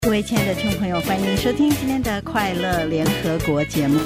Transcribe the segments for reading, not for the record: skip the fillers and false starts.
各位亲爱的听众朋友，欢迎收听今天的快乐联合国节目。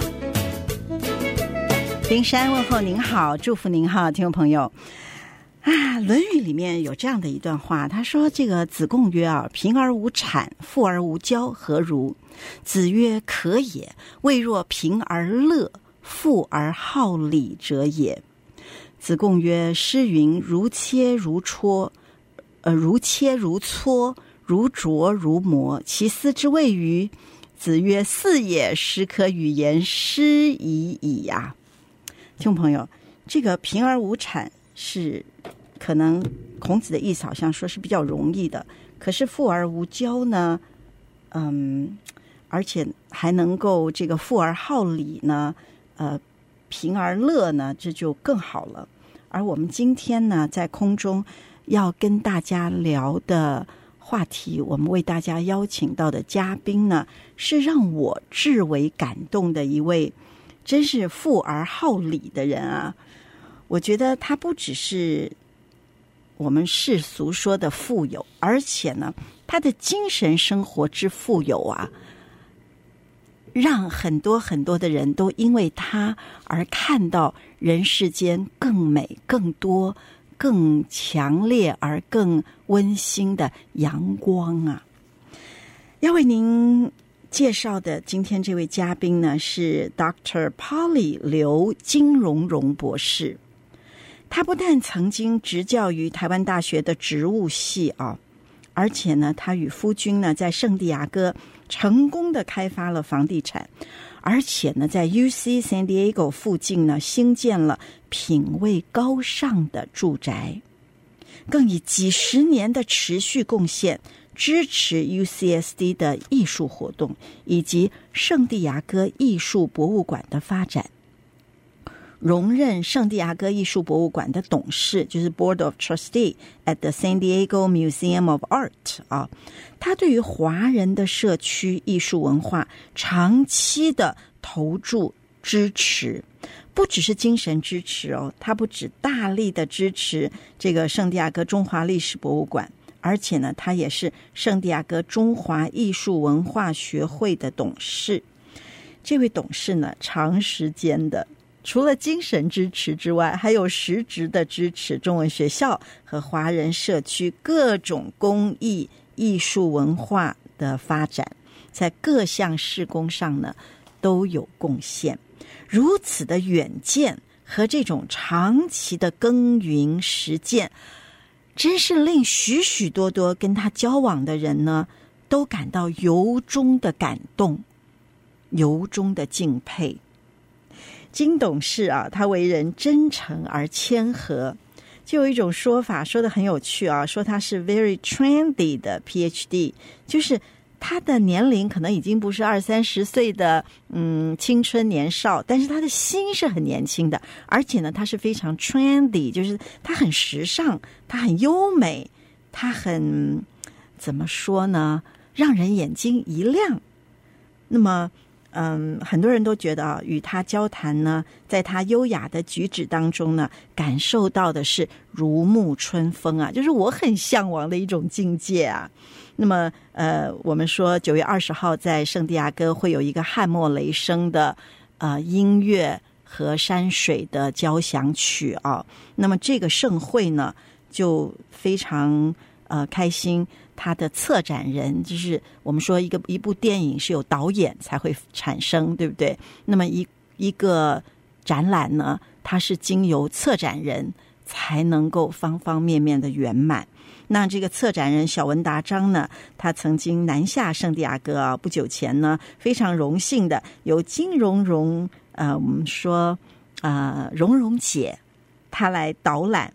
灵山问候您好，祝福您好，听众朋友啊，《论语》里面有这样的一段话，他说：“这个子贡曰啊，贫而无产，富而无骄，何如？子曰：可也。未若贫而乐，富而好礼者也。”子贡曰：“诗云：如切如磋，如磋，如琢如磨，其斯之谓与？”子曰：“是也，实可与言诗已矣呀。”听众朋友，这个贫而无产是可能孔子的意思好像说是比较容易的，可是富而无骄呢，而且还能够这个富而好礼呢，贫而乐呢，这就更好了。而我们今天呢，在空中要跟大家聊的话题，我们为大家邀请到的嘉宾呢，是让我至为感动的一位真是富而好礼的人啊。我觉得他不只是我们世俗说的富有，而且呢，他的精神生活之富有啊，让很多很多的人都因为他而看到人世间更美、更多、更强烈而更温馨的阳光啊。要为您介绍的今天这位嘉宾呢，是 Dr. Polly 刘金荣荣博士。他不但曾经执教于台湾大学的植物系啊，而且呢，他与夫君呢在圣地亚哥成功的开发了房地产，而且呢，在 UC San Diego 附近呢兴建了品味高尚的住宅，更以几十年的持续贡献支持 UCSD 的艺术活动以及圣地亚哥艺术博物馆的发展，荣任圣地亚哥艺术博物馆的董事，就是 Board of Trustee at the San Diego Museum of Art 啊。他对于华人的社区艺术文化长期的投注支持，不只是精神支持哦，他不只大力的支持这个圣地亚哥中华历史博物馆，而且呢，他也是圣地亚哥中华艺术文化学会的董事。这位董事呢，长时间的除了精神支持之外，还有实质的支持中文学校和华人社区各种公益艺术文化的发展，在各项事工上呢都有贡献。如此的远见和这种长期的耕耘实践，真是令许许多多跟他交往的人呢都感到由衷的感动，由衷的敬佩。金董事啊，他为人真诚而谦和，就有一种说法说得很有趣啊，说他是 very trendy 的 PhD， 就是他的年龄可能已经不是20-30岁的青春年少，但是他的心是很年轻的，而且呢，他是非常 trendy， 就是他很时尚，他很优美，他很怎么说呢，让人眼睛一亮。那么很多人都觉得啊，与他交谈呢，在他优雅的举止当中呢，感受到的是如沐春风啊，就是我很向往的一种境界啊。那么我们说9月20号在圣地亚哥会有一个汉默雷声的音乐和山水的交响曲啊。那么这个盛会呢，就非常开心。他的策展人，就是我们说一部电影是有导演才会产生，对不对？那么一个展览呢，它是经由策展人才能够方方面面的圆满。那这个策展人小文达章呢，他曾经南下圣地亚哥啊，不久前呢，非常荣幸的由金荣荣我们说荣荣姐，她来导览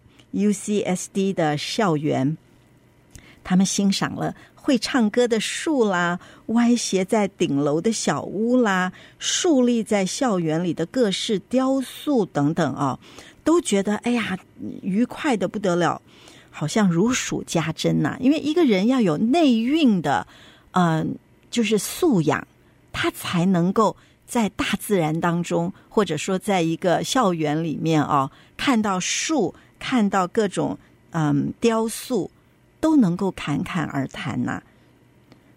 UCSD 的校园。他们欣赏了会唱歌的树啦，歪斜在顶楼的小屋啦，竖立在校园里的各式雕塑等等啊，都觉得哎呀愉快的不得了，好像如数家珍呐。因为一个人要有内蕴的就是素养，他才能够在大自然当中，或者说在一个校园里面看到树，看到各种雕塑，都能够侃侃而谈呐。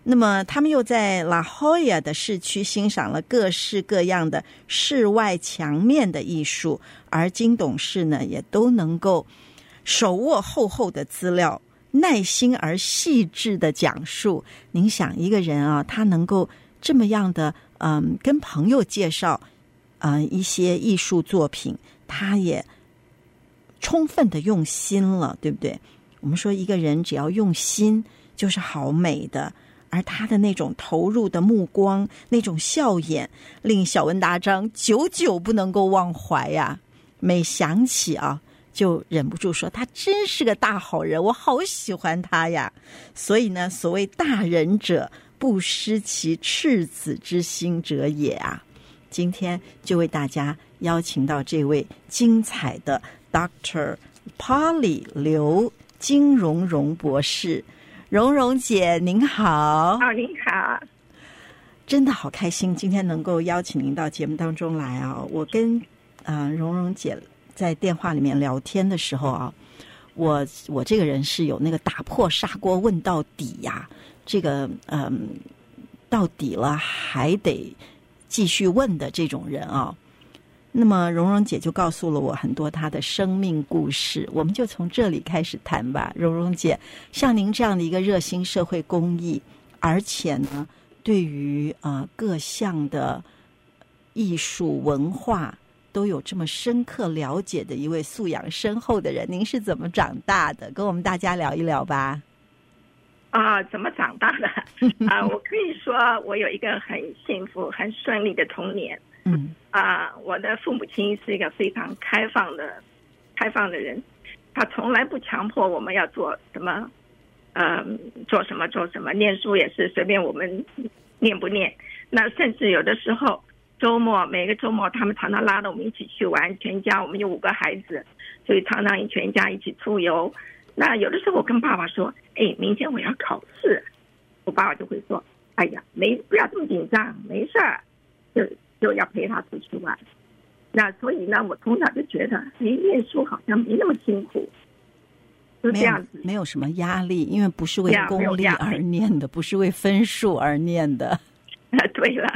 那么他们又在拉霍亚的市区欣赏了各式各样的室外墙面的艺术，而金董事呢也都能够手握厚厚的资料，耐心而细致的讲述。您想一个人啊，他能够这么样的跟朋友介绍一些艺术作品，他也充分的用心了，对不对？我们说一个人只要用心就是好美的，而他的那种投入的目光，那种笑颜，令小文达章久久不能够忘怀呀。每想起啊，就忍不住说他真是个大好人，我好喜欢他呀。所以呢，所谓大人者不失其赤子之心者也啊。今天就为大家邀请到这位精彩的 Dr. Polly 刘金荣荣博士。荣荣姐您好。 您好。 真的好开心今天能够邀请您到节目当中来啊！我跟荣荣姐在电话里面聊天的时候啊，我这个人是有那个打破砂锅问到底呀，这个到底了还得继续问的这种人啊。那么荣荣姐就告诉了我很多她的生命故事，我们就从这里开始谈吧。荣荣姐，像您这样的一个热心社会公益，而且呢对于各项的艺术文化都有这么深刻了解的一位素养深厚的人，您是怎么长大的？跟我们大家聊一聊吧。 怎么长大的？我可以说我有一个很幸福很顺利的童年。我的父母亲是一个非常开放的人，他从来不强迫我们要做什么，做什么，念书也是随便我们念不念。那甚至有的时候每个周末他们常常拉着我们一起去玩，全家我们有5个孩子，所以常常全家一起出游。那有的时候我跟爸爸说，明天我要考试，我爸爸就会说，哎呀，不要这么紧张，没事儿，就要陪他出去玩。那所以呢，我从小就觉得念书好像没那么辛苦，就这样子， 没有什么压力，因为不是为功利而念的，不是为分数而念的。 对了。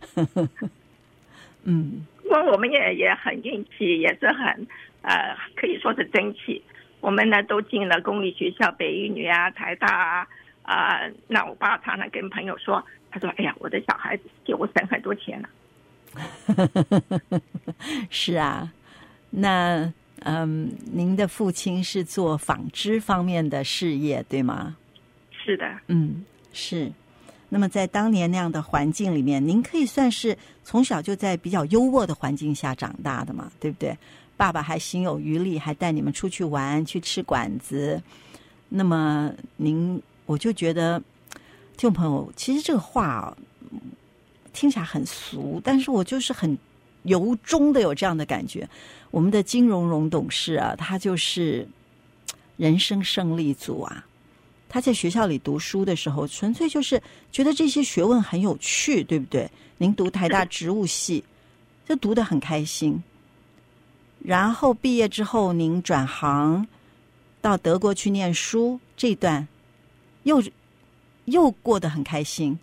不过我们也很运气，也是很可以说是争气。我们呢都进了公立学校，北一女啊，台大啊。那我爸常常跟朋友说，他说：“哎呀，我的小孩子给我省很多钱了。” 是啊，那您的父亲是做纺织方面的事业，对吗？ 是的。 是。那么在当年那样的环境里面，您可以算是从小就在比较优渥的环境下长大的嘛，对不对？爸爸还心有余力，还带你们出去玩，去吃馆子。那么我就觉得听众朋友，其实这个话听起来很俗，但是我就是很由衷的有这样的感觉。我们的金荣荣董事啊，他就是人生胜利组啊。他在学校里读书的时候，纯粹就是觉得这些学问很有趣，对不对？您读台大植物系，就读得很开心。然后毕业之后，您转行到德国去念书，这一段又过得很开心。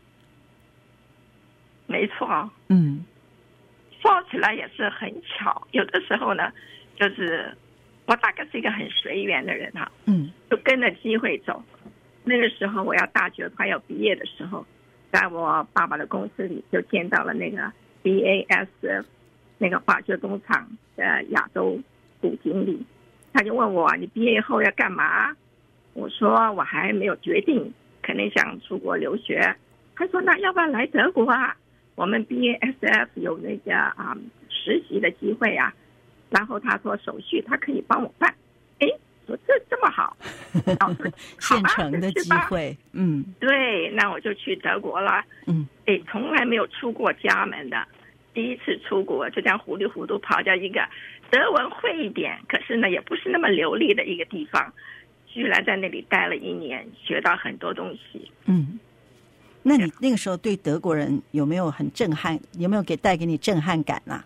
没错。说起来也是很巧，有的时候呢，就是我大概是一个很随缘的人哈。就跟着机会走。那个时候我要大学快要毕业的时候，在我爸爸的公司里就见到了那个 BASF 那个化学工厂的亚洲部经理，他就问我，你毕业后要干嘛？我说我还没有决定，可能想出国留学。他说那要不要来德国啊？我们 BASF 有那个实习的机会啊。然后他说手续他可以帮我办。说这么好， 现成的机会。 对，那我就去德国了。从来没有出过家门的，第一次出国就这样糊里糊涂跑到一个德文会一点，可是呢也不是那么流利的一个地方，居然在那里待了1年，学到很多东西。 那你那个时候对德国人有没有很震撼？有没有带给你震撼感啊？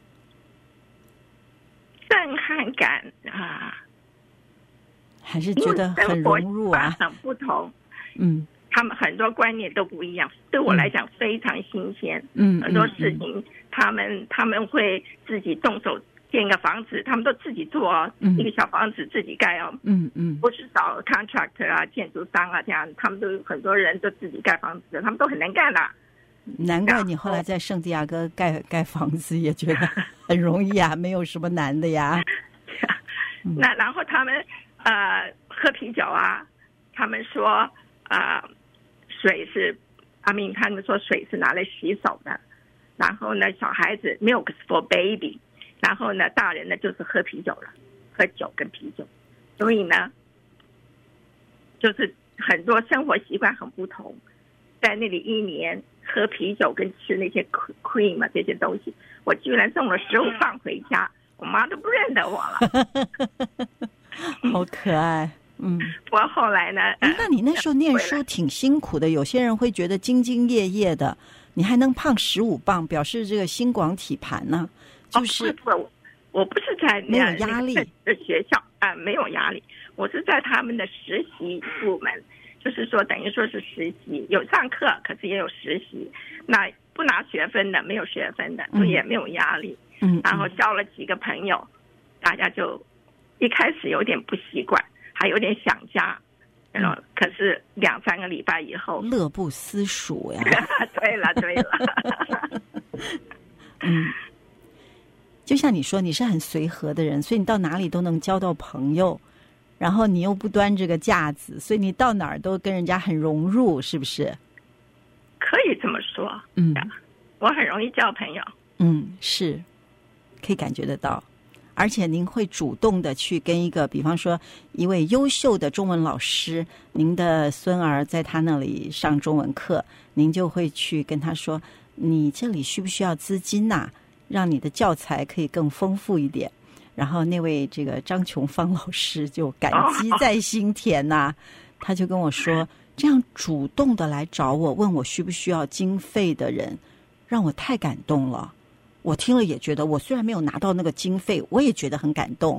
震撼感啊， 还是觉得很融入啊？ 很不同。 他们很多观念都不一样，对我来讲非常新鲜。很多事情他们会自己动手建一个房子，他们都自己做哦，一个小房子自己盖哦。不是找 contractor 啊、建筑商啊这样，他们都很多人都自己盖房子，他们都很能干的。 难怪你后来在圣地亚哥盖房子也觉得很容易啊，没有什么难的呀。 那然后他们喝啤酒啊，他们说水是他们说水是拿来洗手的，然后呢小孩子 milk is for baby， 然后呢大人呢就是喝啤酒了，喝酒跟啤酒，所以呢就是很多生活习惯很不同，在那里一年喝啤酒跟吃那些 cream 啊这些东西，我居然送了15磅回家，我妈都不认得我了。 好可爱。 我后来呢那你那时候念书挺辛苦的，有些人会觉得兢兢业业的，你还能胖15磅，表示这个心广体盘呢。就是我不是在没有压力的学校没有压力，我是在他们的实习部门，就是说等于说是实习，有上课，可是也有实习，那不拿学分的，没有学分的，所以也没有压力。然后交了几个朋友，大家就一开始有点不习惯，还有点想家，可是2-3个礼拜以后， 乐不思蜀呀。 对了。 就像你说，你是很随和的人，所以你到哪里都能交到朋友，然后你又不端这个架子，所以你到哪儿都跟人家很融入，是不是？ 可以这么说。我很容易交朋友。 是，可以感觉得到。而且您会主动的去跟一个，比方说一位优秀的中文老师，您的孙儿在他那里上中文课，您就会去跟他说，你这里需不需要资金啊，让你的教材可以更丰富一点。然后那位这个张琼芳老师就感激在心田呐，他就跟我说，这样主动的来找我问我需不需要经费的人，让我太感动了。我听了也觉得，我虽然没有拿到那个经费，我也觉得很感动。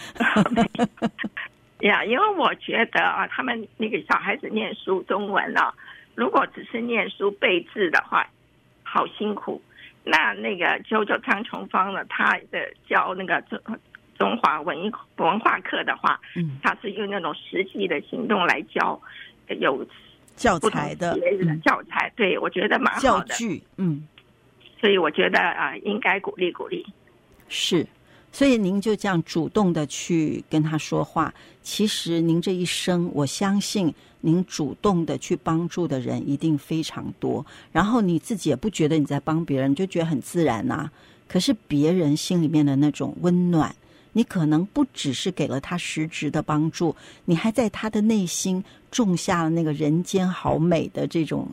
因为我觉得他们那个小孩子念书中文如果只是念书背字的话，好辛苦。那个张琼芳呢，他的教那个中华文化课的话，他是用那种实际的行动来教，有教材的教材，对，我觉得蛮好的教具。 所以我觉得应该鼓励。 是，所以您就这样主动的去跟他说话。其实您这一生，我相信您主动的去帮助的人一定非常多，然后你自己也不觉得你在帮别人，就觉得很自然啊。可是别人心里面的那种温暖，你可能不只是给了他实质的帮助，你还在他的内心种下了那个人间好美的这种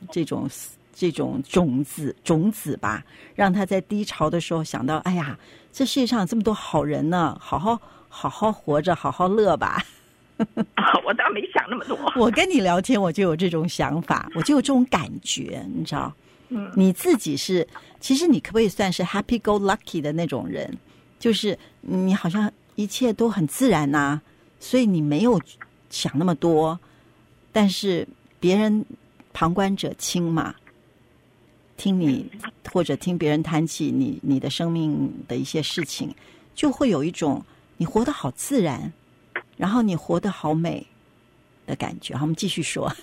种子吧，让他在低潮的时候想到，哎呀，这世界上有这么多好人呢，好好活着，好好乐吧。 我倒没想那么多。 我跟你聊天，我就有这种想法，我就有这种感觉，你知道。你自己是，其实你可不可以算是 happy go lucky 的那种人？就是你好像一切都很自然啊，所以你没有想那么多，但是别人旁观者清嘛。听你或者听别人谈起你的生命的一些事情，就会有一种你活得好自然，然后你活得好美的感觉。好，我们继续说。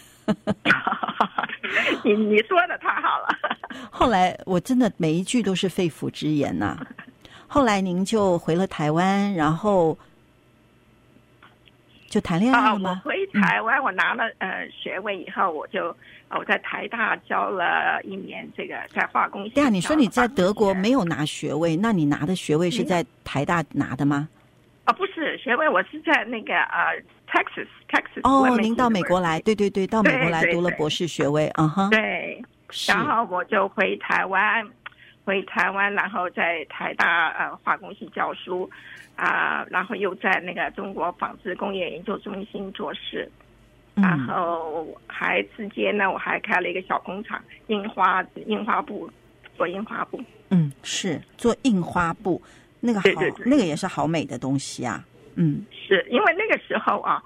你说的太好了。 后来我真的每一句都是肺腑之言呐。后来您就回了台湾，然后就谈恋爱了吗？ 我回台湾，我拿了学位以后，我在台大教了1年，这个在化工系。 对啊，你说你在德国没有拿学位，那你拿的学位是在台大拿的吗？ 不是学位，我是在那个Texas。 哦，您到美国来，对，到美国来读了博士学位。 对，然后我就回台湾，然后在台大化工系教书然后又在那个中国纺织工业研究中心做事。然后还之间呢，我还开了一个小工厂，印花布，做印花布。 是做印花布，那个好， 对， 那个也是好美的东西啊。 是因为那个时候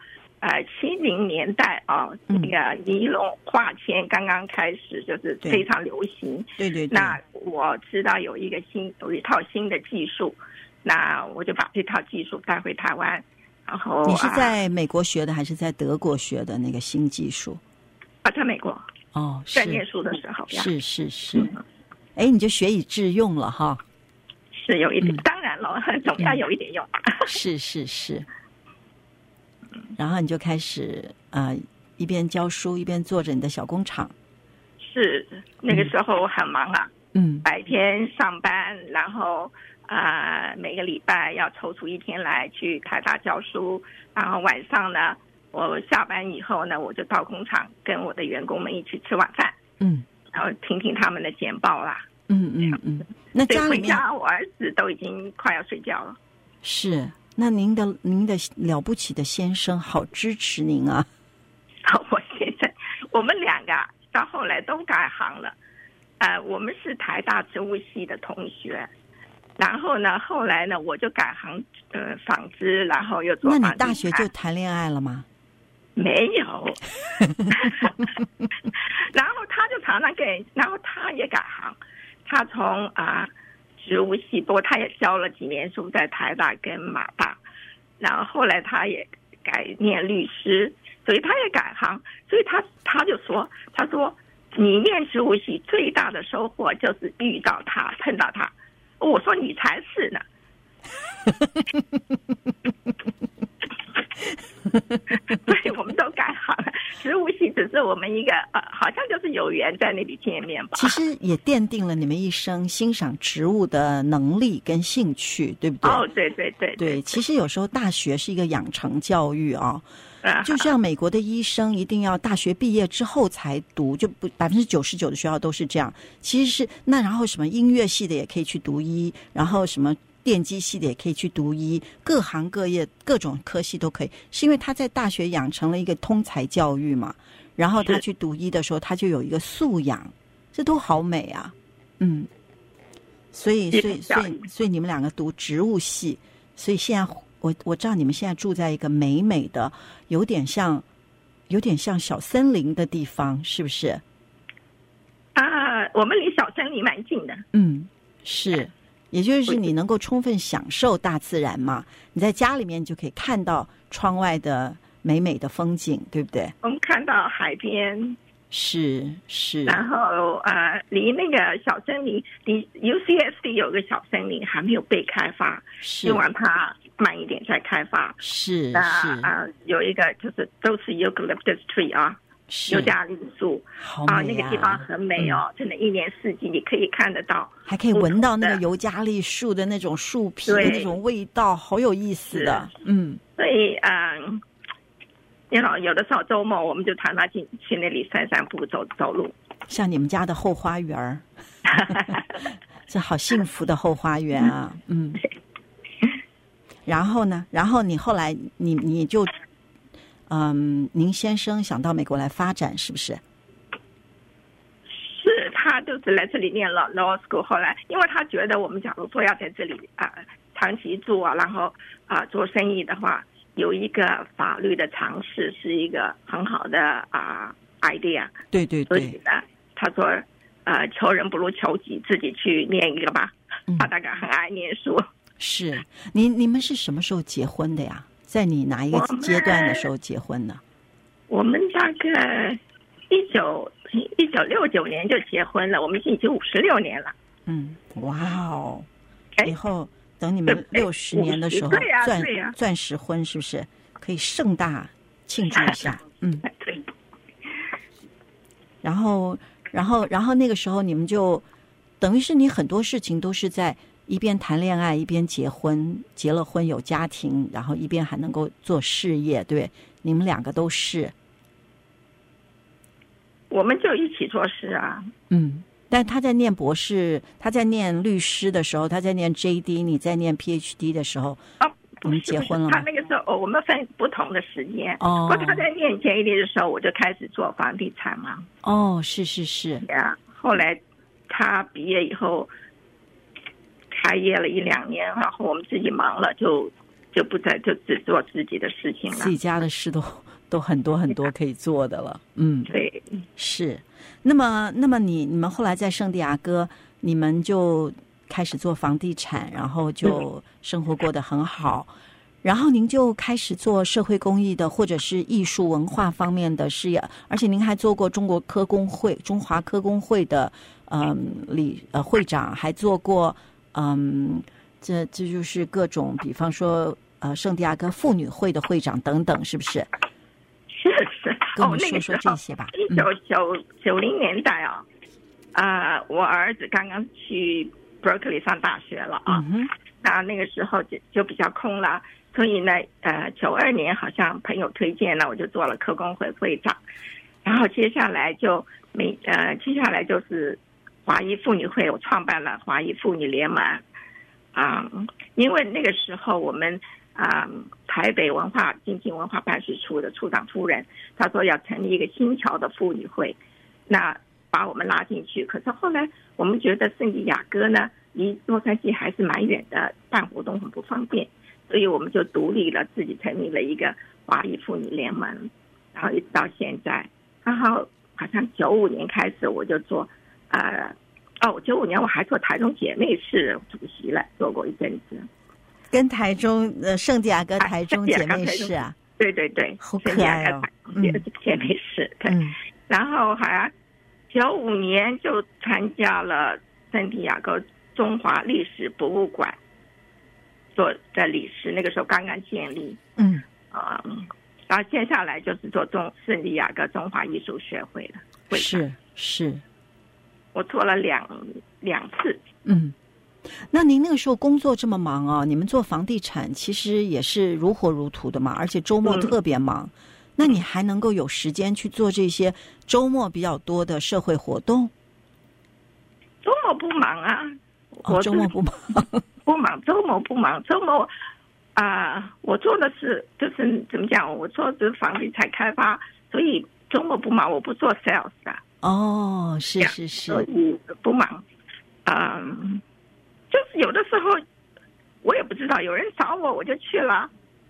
70年代啊，那个尼龙化纤刚刚开始，就是非常流行。 对。 那我知道有一套新的技术，那我就把这套技术带回台湾。然后你是在美国学的还是在德国学的那个新技术？ 在美国。 哦， 在念书的时候。 是。你就学以致用了哈。 是有一点，当然了，总要有一点用。 是。然后你就开始一边教书一边做着你的小工厂。 是那个时候很忙啊。白天上班，然后每个礼拜要抽出一天来去台大教书，然后晚上呢，我下班以后呢，我就到工厂跟我的员工们一起吃晚饭。然后听听他们的简报啦。那家里面，回家我儿子都已经快要睡觉了。 是，那您的了不起的先生好支持您啊。 我先生，我们两个到后来都改行了。我们是台大植物系的同学，然后呢，后来呢，我就改行纺织，然后又做纺织。那你大学就谈恋爱了吗？ 没有。然后他就常常然后他也改行，他从植物系，不过他也教了几年书在台大跟马大，然后后来他也改念律师，所以他也改行，所以他就说，他说你念植物系最大的收获就是遇到他，碰到他。我说你才是呢。所以我们都改行了，植物系只是我们一个好像就是有缘在那里见面吧。 其实也奠定了你们一生欣赏植物的能力跟兴趣，对不对？对，其实有时候大学是一个养成教育啊。就像美国的医生一定要大学毕业之后才读，就不99%的学校都是这样。其实是然后什么音乐系的也可以去读医，然后什么电机系的也可以去读医，各行各业各种科系都可以，是因为他在大学养成了一个通才教育嘛，然后他去读医的时候他就有一个素养，这都好美啊。所以你们两个读植物系，所以现在我知道你们现在住在一个美美的有点像小森林的地方，是不是？ 我们离小森林蛮近的。 是，也就是你能够充分享受大自然嘛，你在家里面就可以看到窗外的美美的风景，对不对？ 我们看到海边。 是。 然后离那个小森林，离 UCSD 有个小森林还没有被开发，希望它慢一点再开发。 是。 有一个就是都是 eucalyptus tree 啊，尤加利树。 好美啊！ 那个地方很美哦，真的，一年四季你可以看得到， 还可以闻到那个尤加利树的那种树皮的那种味道，好有意思的。 所以有的时候周末我们就常常去那里散散步，走路。 像你们家的后花园这好幸福的后花园啊。然后呢？然后你后来你就您先生想到美国来发展，是不是？ 是，他就是来这里念了 law school， 后来因为他觉得我们假如说要在这里长期住然后做生意的话，有一个法律的尝试是一个很好的idea。 对。 所以呢，他说求人不如求己，自己去念一个吧。他大概很爱念书。是， 你们是什么时候结婚的呀？在你哪一个阶段的时候结婚呢？ 我们大概1969年就结婚了，我们已经5 6年了。 哇哦！以后等你们60年的时候，钻石婚是不是可以盛大庆祝一下？ 对。 然后那个时候你们就等于是你很多事情都是在一边谈恋爱一边结婚，结了婚有家庭，然后一边还能够做事业，对，你们两个都是。 我们就一起做事啊。 但他在念博士，他在念律师的时候，他在念 JD， 你在念 PhD 的时候，你们结婚了吗？ 他那个时候我们分不同的时间。不过他在念 JD 的时候，我就开始做房地产嘛。 是。 后来他毕业以后开业了1 2年，然后我们自己忙了，就不再就只做自己的事情了， 自己家的事都很多很多可以做的了。 对， 是。那么你们后来在圣地亚哥，你们就开始做房地产，然后就生活过得很好。然后您就开始做社会公益的或者是艺术文化方面的事业，而且您还做过中华科工会的会长，还做过这就是各种，比方说圣地亚哥妇女会的会长等等，是不是？ 是。 跟我们说说这些吧。 1990年代我儿子刚刚去 Berkeley 上大学了那个时候就比较空了。所以呢，92年好像朋友推荐了，我就做了科工会会长，然后接下来就是华裔妇女会，我创办了华裔妇女联盟因为那个时候我们台北经济文化办事处的处长夫人，她说要成立一个新桥的妇女会，那把我们拉进去。可是后来我们觉得圣地亚哥呢，离洛杉矶还是蛮远的，办活动很不方便。所以我们就独立了，自己成立了一个华裔妇女联盟，然后一直到现在。然后好像95年开始我就做95年我还做台中姐妹市主席了，做过一阵子。 跟台中圣地亚哥台中姐妹市啊？ 对对对， 好可爱哦， 姐妹市。对，然后好像95年就参加了圣地亚哥中华历史博物馆做的理事，那个时候刚刚建立。然后接下来就是做圣地亚哥中华艺术学会了。是，我做了两次。 那您那个时候工作这么忙你们做房地产其实也是如火如荼的嘛，而且周末特别忙。那你还能够有时间去做这些周末比较多的社会活动？ 周末不忙啊。 周末不忙。 不忙，周末不忙。周末我做的是就是怎么讲？我做的是房地产开发，所以周末不忙，我不做 sales 的。 是， 所以不忙。就是有的时候我也不知道，有人找我就去了。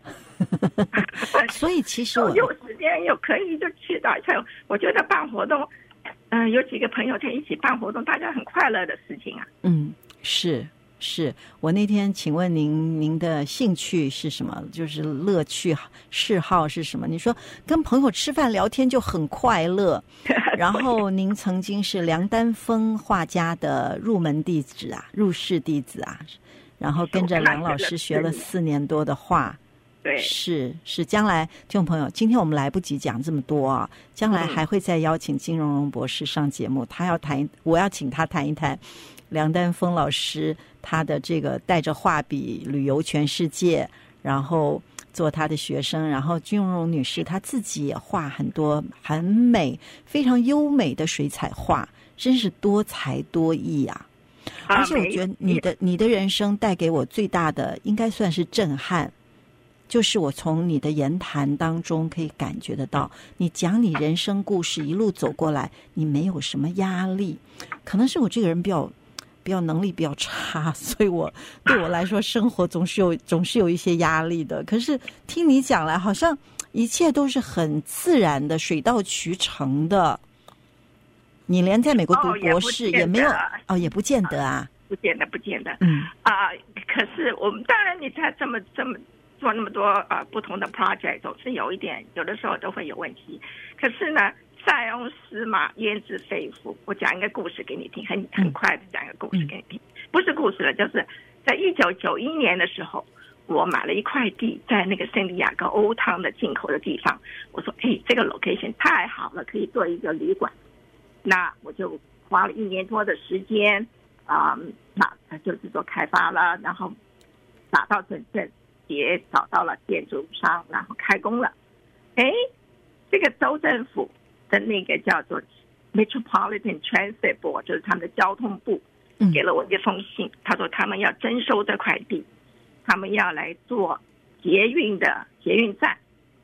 所以其实有时间有可以就去的。我觉得办活动，有几个朋友在一起办活动，大家很快乐的事情啊。 是，我那天请问您的兴趣是什么？就是乐趣嗜好是什么？你说跟朋友吃饭聊天就很快乐，然后您曾经是梁丹峰画家的入室弟子然后跟着梁老师学了4年多的画。 对， 是，将来听众朋友，今天我们来不及讲这么多将来还会再邀请金荣荣博士上节目，我要请他谈一谈梁丹峰老师他的这个带着画笔旅游全世界，然后做他的学生，然后金荣荣女士她自己也画很多很美非常优美的水彩画，真是多才多艺而且我觉得你的人生带给我最大的应该算是震撼，就是我从你的言谈当中可以感觉得到，你讲你人生故事一路走过来，你没有什么压力。可能是我这个人比较能力比较差，所以对我来说生活总是有一些压力的。可是听你讲来，好像一切都是很自然的，水到渠成的。你连在美国读博士也没有也不见得不见得。可是我们当然你才这么做那么多不同的 project， 总是有的时候都会有问题。可是呢，塞翁失马焉知非福。我讲一个故事给你听，很快的讲一个故事给你听，不是故事了，就是在1991年的时候，我买了一块地在那个圣地亚哥欧汤的进口的地方。我说这个 location 太好了，可以做一个旅馆。那我就花了1年多的时间就是做开发了，然后打到准证，也找到了建筑商，然后开工了。这个州政府的那个叫做 Metropolitan Transit Board， 就是他们的交通部，给了我一封信，他说他们要征收这块地，他们要来做捷运站。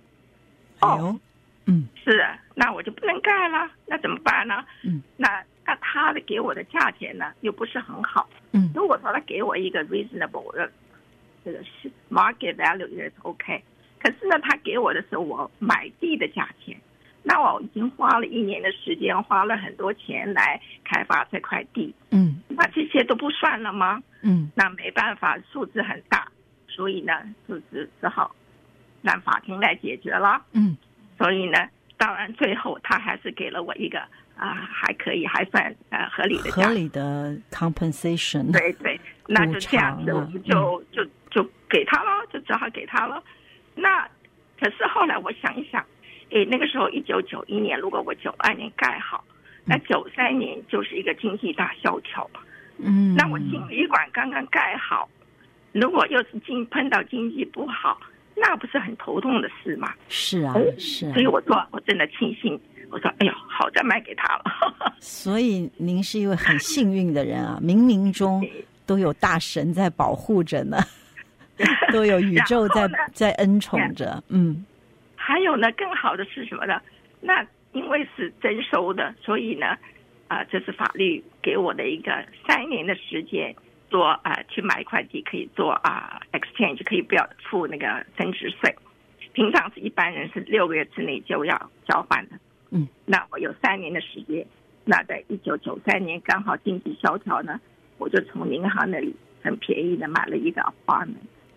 是，那我就不能盖了，那怎么办呢？那他给我的价钱呢又不是很好。如果说他给我一个 reasonable 的这个 market value 也是 OK， 可是呢，他给我的是我买地的价钱，那我已经花了1年的时间，花了很多钱来开发这块地，那这些都不算了吗？那没办法，数字很大，所以呢，就是只好让法庭来解决了。所以呢，当然最后他还是给了我一个还可以，还算合理的合理的 compensation。 对对，那就这样子，我们就给他了，就只好给他了。那可是后来我想一想，那个时候1991年，如果我92年盖好，那93年就是一个经济大萧条嘛。那我新旅馆刚刚盖好，如果又是碰到经济不好，那不是很头痛的事吗？ 是啊，是啊。 所以我真的庆幸，我说哎呦，好在卖给他了。 所以您是一位很幸运的人啊，冥冥中都有大神在保护着呢。都有宇宙在恩宠着。 还有呢，更好的是什么呢？那因为是征收的，所以呢这是法律给我的一个3年的时间做去买一块地，可以做exchange， 可以不要付那个增值税。平常是一般人是6个月之内就要交换的。那我有3年的时间。那在1993年刚好经济萧条呢，我就从银行那里很便宜的买了一个 apartment。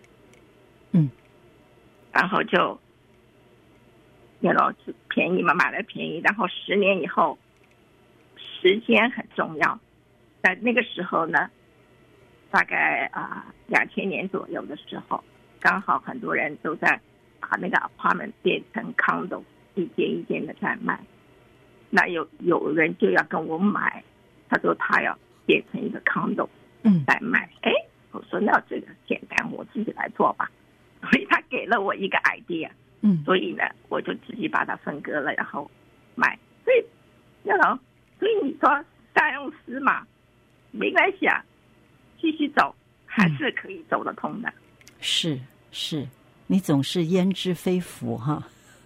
然后就便宜嘛，买了便宜，然后10年以后，时间很重要。在那个时候呢，大概2000年左右的时候，刚好很多人都在把那个 apartment 变成 condo， 一间一间的在卖。那有人就要跟我买，他说他要变成一个 condo 在卖。我说那这个简单，我自己来做吧。所以他给了我一个 idea，所以呢，我就自己把它分割了，然后买。所以你说大公司嘛，没关系啊，继续走还是可以走得通的。是， 你总是焉知非福哈。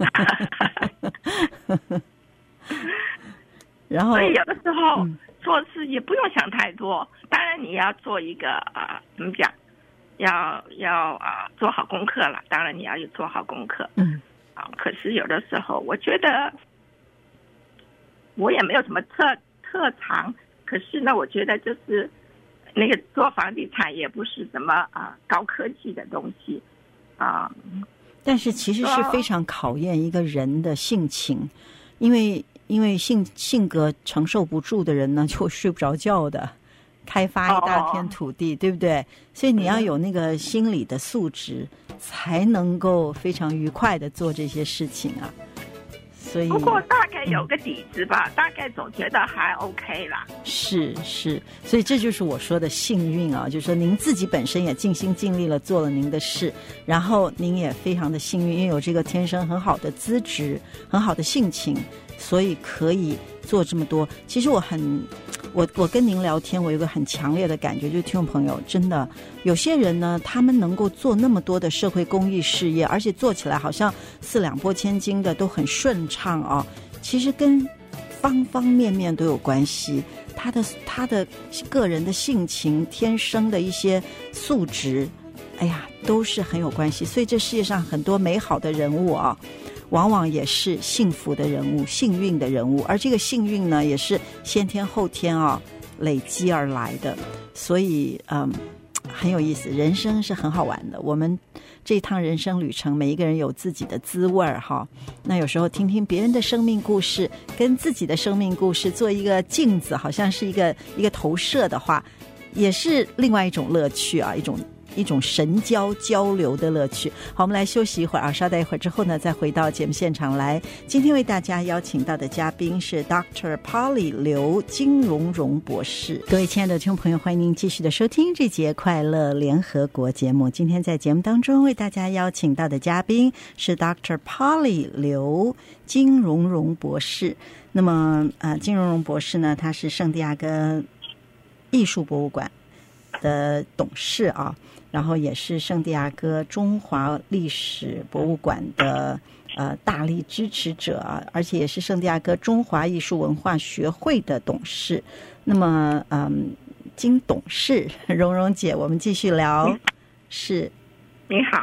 然后， 所以有的时候做事也不用想太多。当然你要做一个怎么讲？要做好功课了，当然你要做好功课。可是有的时候我觉得我也没有什么特长，可是呢，我觉得就是那个做房地产也不是什么高科技的东西但是其实是非常考验一个人的性情，因为性格承受不住的人呢，就睡不着觉的。开发一大片土地，对不对？所以你要有那个心理的素质，才能够非常愉快的做这些事情啊。所以不过大概有个底子吧，大概总觉得还 OK 啦。 是，所以这就是我说的幸运啊，就是说您自己本身也尽心尽力了做了您的事，然后您也非常的幸运，因为有这个天生很好的资质，很好的性情，所以可以做这么多。其实我跟您聊天，我有个很强烈的感觉，就是听众朋友，真的有些人呢，他们能够做那么多的社会公益事业，而且做起来好像4两拨千斤的，都很顺畅啊。其实跟方方面面都有关系，他的个人的性情、天生的一些素质，都是很有关系。所以这世界上很多美好的人物啊，往往也是幸福的人物、幸运的人物，而这个幸运呢，也是先天后天累积而来的。所以很有意思，人生是很好玩的。我们这一趟人生旅程，每一个人有自己的滋味哈。那有时候听听别人的生命故事，跟自己的生命故事做一个镜子，好像是一个投射的话，也是另外一种乐趣啊，一种神交流的乐趣。好，我们来休息一会儿稍待一会儿之后呢，再回到节目现场来。今天为大家邀请到的嘉宾是 Dr. Polly 刘金荣荣博士。各位亲爱的听众朋友，欢迎您继续的收听这节快乐联合国节目。今天在节目当中为大家邀请到的嘉宾是 Dr. Polly 刘金荣荣博士。那么金荣荣博士呢，他是圣地亚哥艺术博物馆的董事啊，然后也是圣地亚哥中华历史博物馆的大力支持者啊，而且也是圣地亚哥中华艺术文化学会的董事。那么金董事荣荣姐，我们继续聊。是， 你好。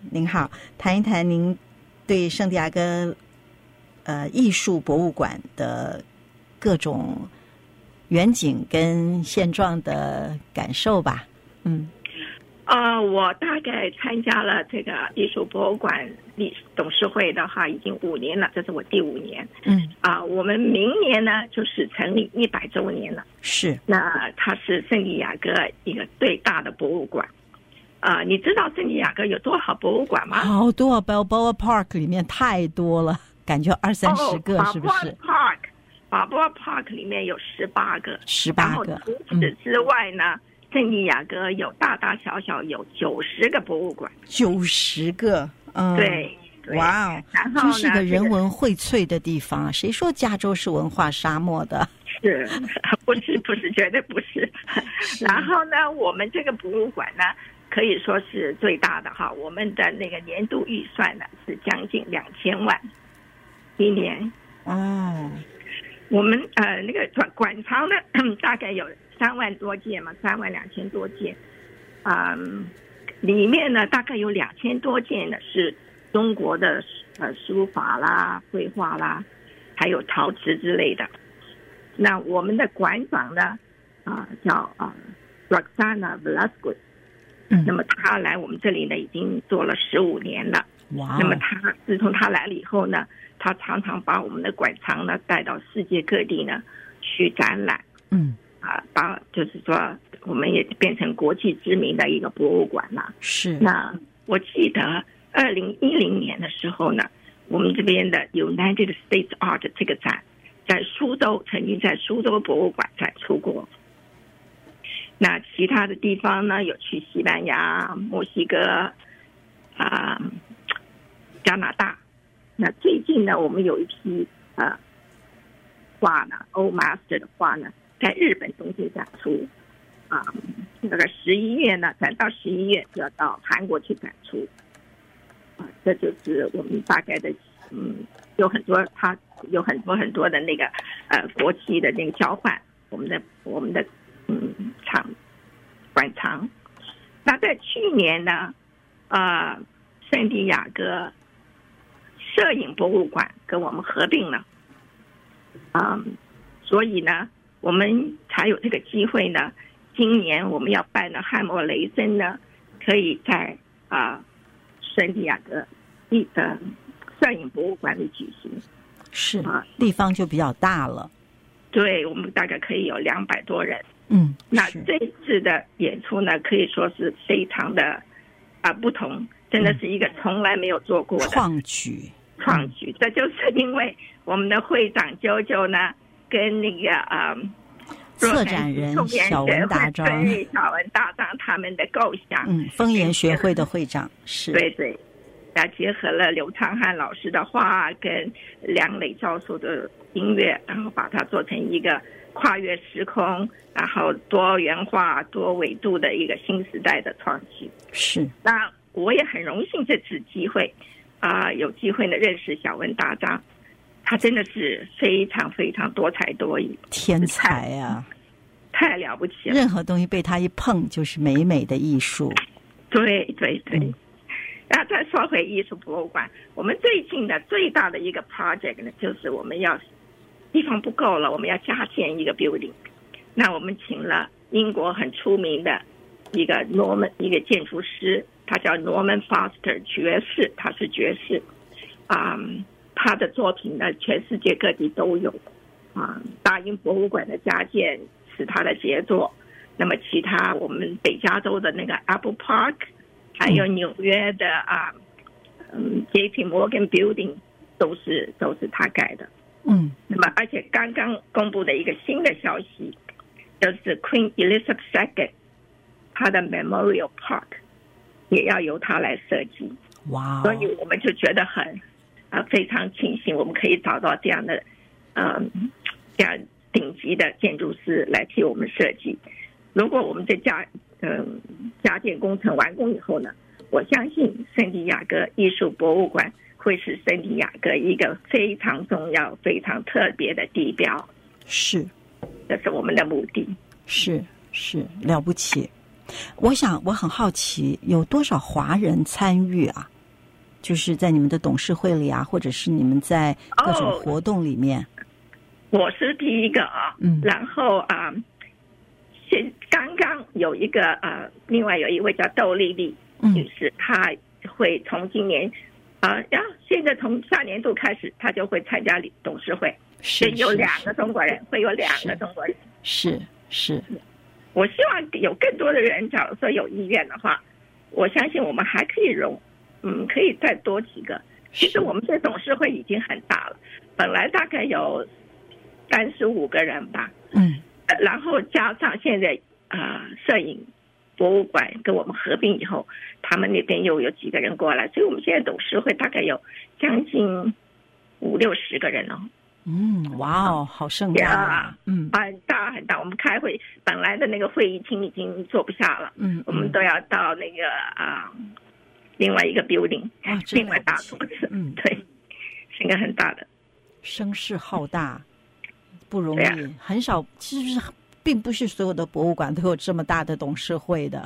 您好，谈一谈您对圣地亚哥艺术博物馆的各种远景跟现状的感受吧。 我大概参加了这个艺术博物馆董事会的话，已经5年了，这是我第5年。我们明年呢就是成立100周年了。 是。那它是圣地亚哥一个最大的博物馆。你知道圣地亚哥有多少博物馆吗？ 好多，Balboa Park 里面太多了，感觉20-30个，是不是 ？Balboa Park 里面有18个。 18个。 然后除此之外呢，圣地亚哥有大大小小有90个博物馆。 90个。 对。 哇哦，真是个人文荟萃的地方啊！谁说加州是文化沙漠的？ 是，不是，绝对不是。然后呢，我们这个博物馆呢，可以说是最大的哈。我们的那个年度预算呢是将近2000万一年。我们那个馆藏呢大概有3万多件嘛，32000多件。里面呢大概有2000多件呢是中国的书法啦、绘画啦，还有陶瓷之类的。那我们的馆长呢，叫Roxana Velasquez。那么他来我们这里呢，已经做了15年了。 哇！ 那么自从他来了以后呢，他常常把我们的馆藏呢带到世界各地呢去展览。就是说我们也变成国际知名的一个博物馆了。 是。 那我记得2010年的时候呢，我们这边的 United States Art 这个展曾经在苏州博物馆展出过。那其他的地方呢，有去西班牙、墨西哥、加拿大。那最近呢，我们有一批画呢 ，Old Master 的画呢，在日本东京展出。那个11月呢，展到11月就要到韩国去展出。这就是我们大概的，有很多很多的那个国际的那个交换，我们的馆藏。那在去年呢，圣地亚哥摄影博物馆跟我们合并了，所以呢，我们才有这个机会呢。今年我们要办的汉默雷森呢，可以在圣地亚哥摄影博物馆里举行。 是地方就比较大了。 对，我们大概可以有200多人。那这次的演出呢，可以说是非常的不同，真的是一个从来没有做过的创举。 这就是因为我们的会长啾呢，跟那个策展人小文大章他们的构想。 风岩学会的会长是。 对，结合了刘昌汉老师的画跟梁磊教授的音乐，然后把它做成一个跨越时空，然后多元化、多维度的一个新时代的创举。 是。 那我也很荣幸这次机会有机会呢认识小文大章，他真的是非常非常多才多艺， 天才啊， 太了不起了！ 任何东西被他一碰就是美美的艺术。 对。那再说回艺术博物馆，我们最近的最大的一个 project 呢，就是我们要地方不够了，我们要加建一个 building。那我们请了英国很出名的一个建筑师，他叫 Norman Foster 爵士，他是爵士。他的作品呢，全世界各地都有。大英博物馆的加建是他的杰作。那么其他我们北加州的那个 Apple Park， 还有纽约的JP Morgan Building 都是他盖的。那么而且刚刚公布的一个新的消息，就是 Queen Elizabeth II 她的 Memorial Park 也要由他来设计。 哇！ 所以我们就觉得非常庆幸，我们可以找到这样的这样顶级的建筑师来替我们设计。如果我们这加建工程完工以后呢，我相信圣地亚哥艺术博物馆会是圣地亚哥一个非常重要、非常特别的地标。 是， 这是我们的目的。 是了不起。我很好奇，有多少华人参与啊？ 就是在你们的董事会里啊，或者是你们在各种活动里面。 我是第一个啊，然后刚刚有一个另外有一位叫窦丽丽女士，她会从今年现在从下年度开始，她就会参加董事会，所以有2个中国人，会有2个中国人。是， 我希望有更多的人，假如说有意愿的话，我相信我们还可以可以再多几个。其实我们这董事会已经很大了，本来大概有35个人吧，然后加上现在摄影博物馆跟我们合并以后，他们那边又有几个人过来，所以我们现在董事会大概有将近50-60个人哦。 哇哦，好盛大啊！ 很大很大。我们开会本来的那个会议厅已经坐不下了，我们都要到那个另外一个 building， 另外大桌子，对，是一个很大的， 声势浩大，不容易，很少，其实并不是所有的博物馆都有这么大的董事会的。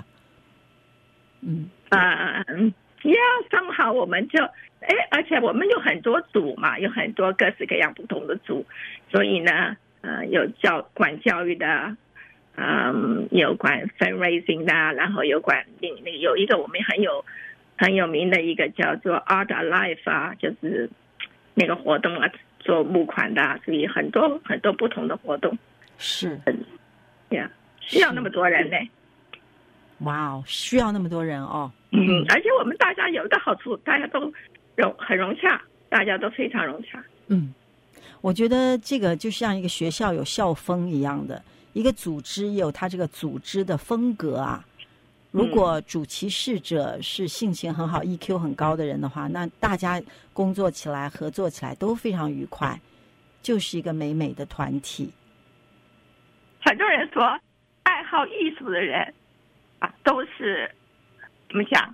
正好我们就而且我们有很多组嘛，有很多各式各样不同的组，所以呢，有管教育的，有管 fundraising 的，然后有管有一个我们很有名的一个叫做 Art Alive 啊，就是那个活动啊，做募款的，所以很多很多不同的活动。 是， 需要那么多人呢。 哇哦，需要那么多人哦。 而且我们大家有一个好处，大家都很融洽，大家都非常融洽。 我觉得这个就像一个学校有校风一样的，一个组织也有它这个组织的风格啊。如果主其事者是性情很好、EQ 很高的人的话，那大家工作起来、合作起来都非常愉快，就是一个美美的团体。 很多人说，爱好艺术的人都是怎么讲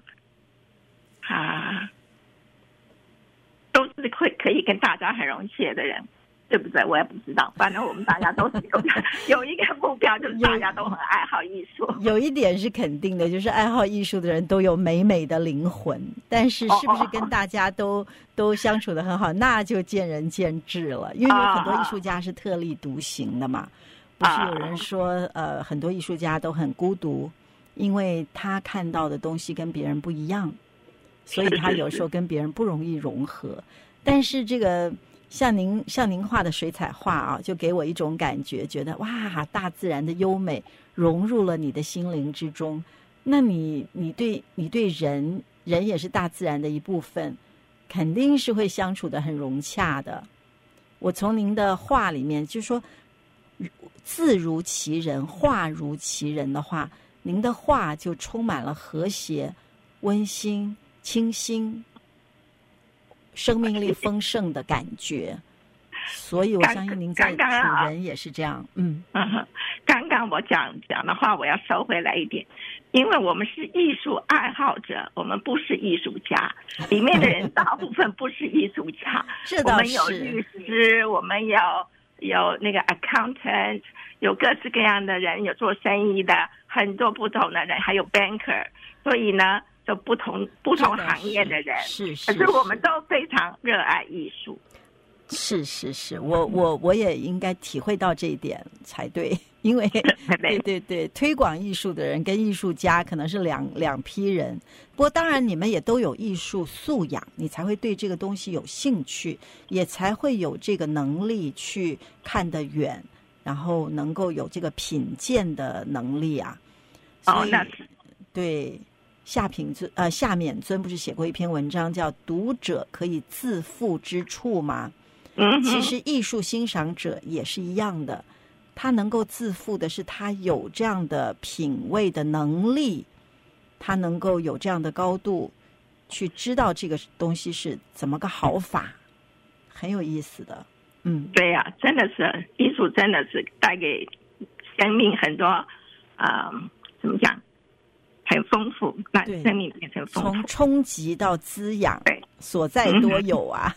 都是可以跟大家很融洽的人，对不对？我也不知道，反正我们大家都是有一个目标，就是大家都很爱好艺术。 有一点是肯定的，就是爱好艺术的人都有美美的灵魂，但是是不是跟大家都相处得很好，那就见仁见智了。因为有很多艺术家是特立独行的嘛，不是有人说很多艺术家都很孤独，因为他看到的东西跟别人不一样，所以他有时候跟别人不容易融合。但是这个像您画的水彩画啊，就给我一种感觉，觉得哇，大自然的优美融入了你的心灵之中。那你对人也是大自然的一部分，肯定是会相处得很融洽的。我从您的画里面就说，字如其人，画如其人的话，您的画就充满了和谐、温馨、清新、生命力丰盛的感觉。所以我相信您在处人也是这样。 刚刚我讲的话我要收回来一点，因为我们是艺术爱好者，我们不是艺术家，里面的人大部分不是艺术家。我们有律师，我们有那个 accountant， 有各式各样的人，有做生意的，很多不同的人，还有 banker， 所以呢就不同行业的人，可是我们都非常热爱艺术。 是，我也应该体会到这一点才对，因为对，推广艺术的人跟艺术家可能是两批人。不过当然你们也都有艺术素养，你才会对这个东西有兴趣，也才会有这个能力去看得远，然后能够有这个品鉴的能力啊。所以对，夏勉尊不是写过一篇文章叫《读者可以自负之处》吗？其实艺术欣赏者也是一样的，他能够自负的是他有这样的品味的能力，他能够有这样的高度去知道这个东西是怎么个好法，很有意思的。 对呀，真的是艺术，真的是带给生命很多怎么讲，很丰富，让生命变成丰富， 从冲击到滋养，所在多有啊。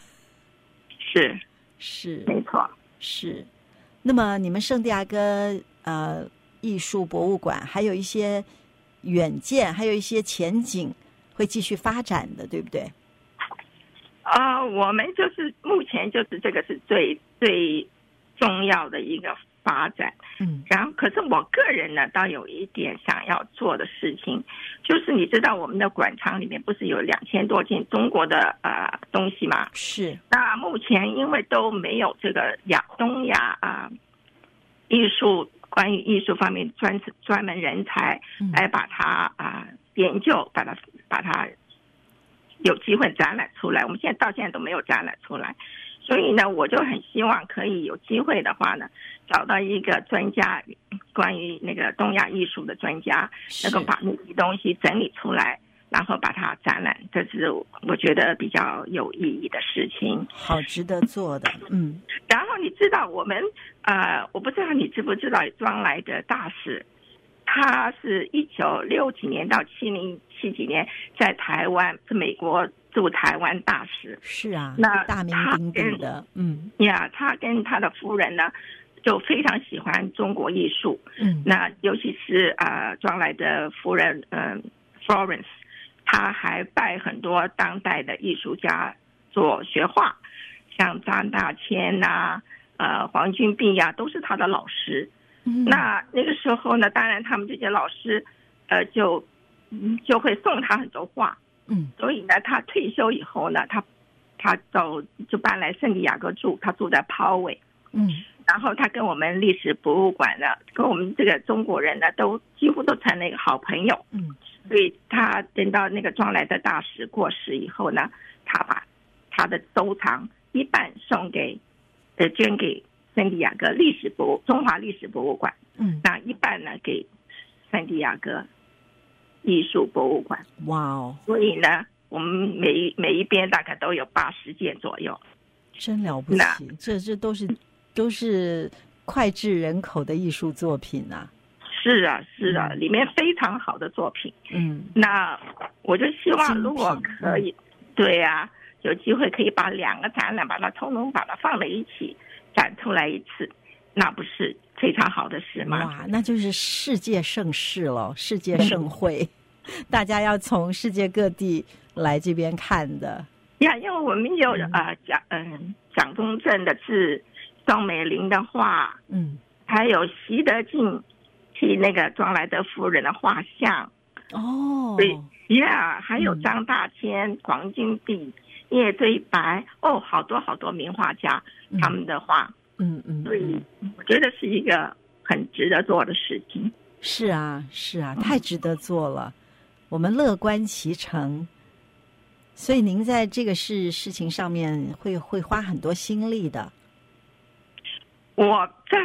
是没错， 是。那么你们圣地亚哥艺术博物馆还有一些远见，还有一些前景会继续发展的，对不对？ 我们就是目前就是这个是最重要的一个发展。然后可是我个人呢倒有一点想要做的事情，就是你知道我们的馆藏里面不是有2000多件中国的东西吗？ 是。 那目前因为都没有这个东亚艺术关于艺术方面专门人才来把它研究，把它有机会展览出来。我们到现在都没有展览出来，所以呢，我就很希望可以有机会的话呢，找到一个专家，关于那个东亚艺术的专家，能够把那些东西整理出来，然后把它展览，这是我觉得比较有意义的事情， 好值得做的。 然后你知道我们我不知道你知不知道庄来的大使，他是1960几年到70几年在台湾，是美国驻台湾大使。 是啊， 那大名鼎鼎的。 他跟他的夫人呢就非常喜欢中国艺术。那尤其是庄来的夫人Florence， 他还拜很多当代的艺术家做学画，像张大千黄君璧都是他的老师。那个时候呢，当然他们这些老师就会送他很多画。所以呢，他退休以后呢，他就搬来圣地亚哥住，他住在抛尾。然后他跟我们历史博物馆呢，跟我们这个中国人呢，都几乎都成了一个好朋友。所以他等到那个庄来的大使过世以后呢，他把他的收藏一半捐给圣地亚哥中华历史博物馆。那一半呢给圣地亚哥艺术博物馆。 哇哦！ 所以呢，我们每一边大概都有80件左右， 真了不起！这都是脍炙人口的艺术作品啊！ 是啊，里面非常好的作品。那我就希望如果可以，对啊，有机会可以把2个展览把它通通把它放在一起展出来一次，那不是非常好的事吗？ 哇，那就是世界盛事了，世界盛会。大家要从世界各地来这边看的因为我们有蒋中正的字，宋美龄的画，还有习德进替那个庄来的夫人的画像。对，还有张大千、黄君璧、叶追白，好多名画家他们的画。所以我觉得是一个很值得做的事情。 是啊，太值得做了。我们乐观其成，所以您在这个事情上面会花很多心力的。 我在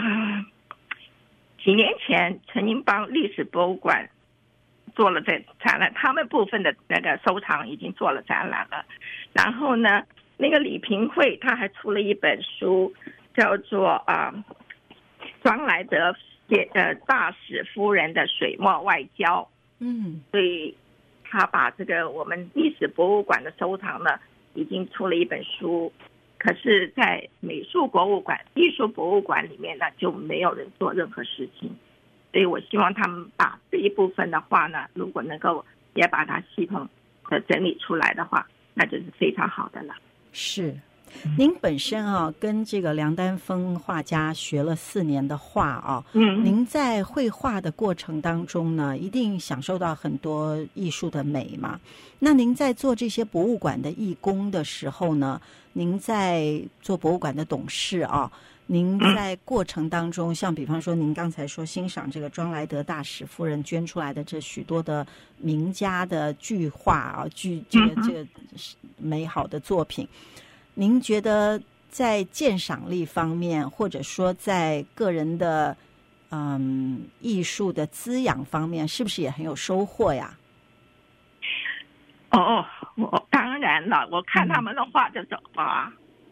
几年前曾经帮历史博物馆做了这展览，他们部分的那个收藏已经做了展览了。然后呢，那个李平惠他还出了一本书，叫做庄来德大使夫人的水墨外交。所以他把这个我们历史博物馆的收藏呢，已经出了一本书。可是在美术博物馆、艺术博物馆里面呢，就没有人做任何事情。所以我希望他们把这一部分的话呢，如果能够也把它系统的整理出来的话，那就是非常好的了。 是。您本身跟这个梁丹峰画家学了4年的画您在绘画的过程当中呢，一定享受到很多艺术的美嘛。那您在做这些博物馆的义工的时候呢，您在做博物馆的董事您在过程当中，像比方说您刚才说欣赏这个庄来德大使夫人捐出来的这许多的名家的巨画这个美好的作品，您觉得在鉴赏力方面，或者说在个人的艺术的滋养方面，是不是也很有收获呀？ 我当然了，我看他们的画就是哇，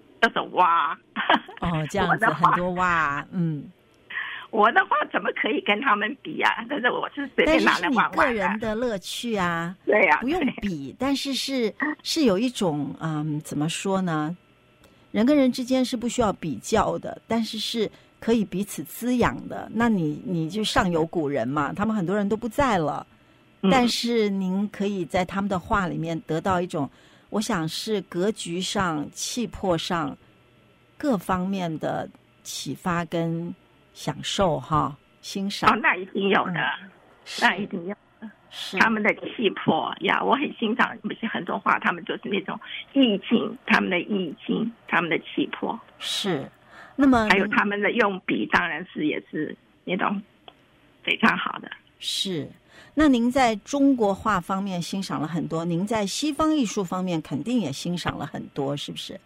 这样子很多哇。 我的话怎么可以跟他们比啊？但是我是随便拿来玩玩的。 但是你个人的乐趣啊， 对呀， 不用比，但是是有一种怎么说呢？人跟人之间是不需要比较的，但是可以彼此滋养的。那你就上有古人嘛，他们很多人都不在了，但是您可以在他们的画里面得到一种我想是格局上、气魄上各方面的启发跟享受哈，欣赏。 那一定有的，那一定有的。是他们的气魄呀，我很欣赏不是很多画，他们就是那种意境，他们的意境，他们的气魄是。那么还有他们的用笔，当然是也是那种非常好的。 是。那您在中国画方面欣赏了很多，您在西方艺术方面肯定也欣赏了很多，是不是？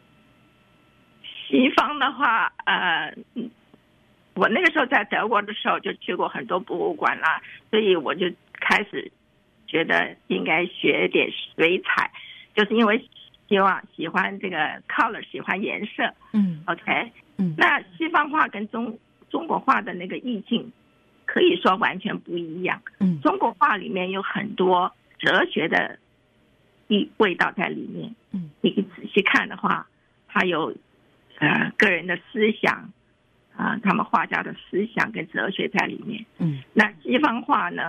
西方的话，我那个时候在德国的时候就去过很多博物馆啦，所以我就开始觉得应该学点水彩，就是因为喜欢这个 color， 喜欢颜色。OK， 那西方画跟中国画的那个意境可以说完全不一样。中国画里面有很多哲学的味道在里面。你仔细看的话，它有个人的思想他们画家的思想跟哲学在里面。那西方画呢，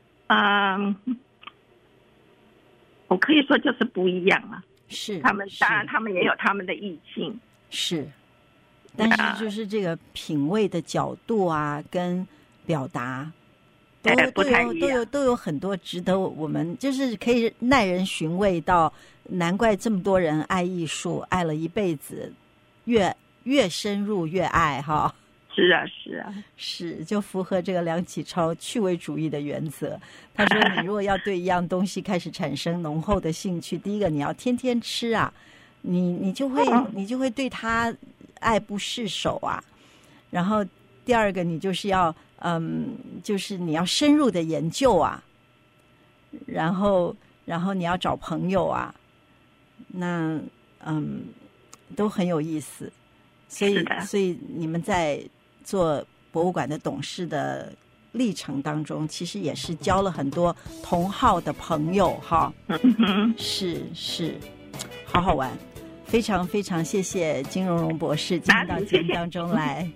我可以说就是不一样了。 是， 他们当然他们也有他们的意境。是， 但是就是这个品味的角度啊，跟表达都有很多值得我们就是可以耐人寻味到，难怪这么多人爱艺术，爱了一辈子，越深入越爱哈。 是啊，是啊， 是，就符合这个梁启超趣味主义的原则。他说，你如果要对一样东西开始产生浓厚的兴趣，第一个你要天天吃啊，你就会对他爱不释手啊。然后第二个，你就是要就是你要深入的研究啊。然后你要找朋友啊，那都很有意思。所以你们在做博物馆的董事的历程当中，其实也是交了很多同好的朋友哈。是，好好玩，非常非常谢谢金荣荣博士今天到节目当中来。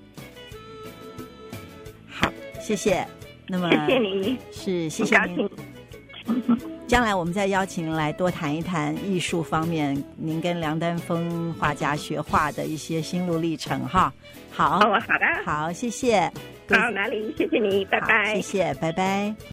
好，谢谢。那么谢谢你， 是谢谢您。将来我们再邀请您来多谈一谈艺术方面，您跟梁丹峰画家学画的一些心路历程哈。好， 好的， 好，谢谢。 好，哪里？谢谢你，拜拜。 谢谢，拜拜。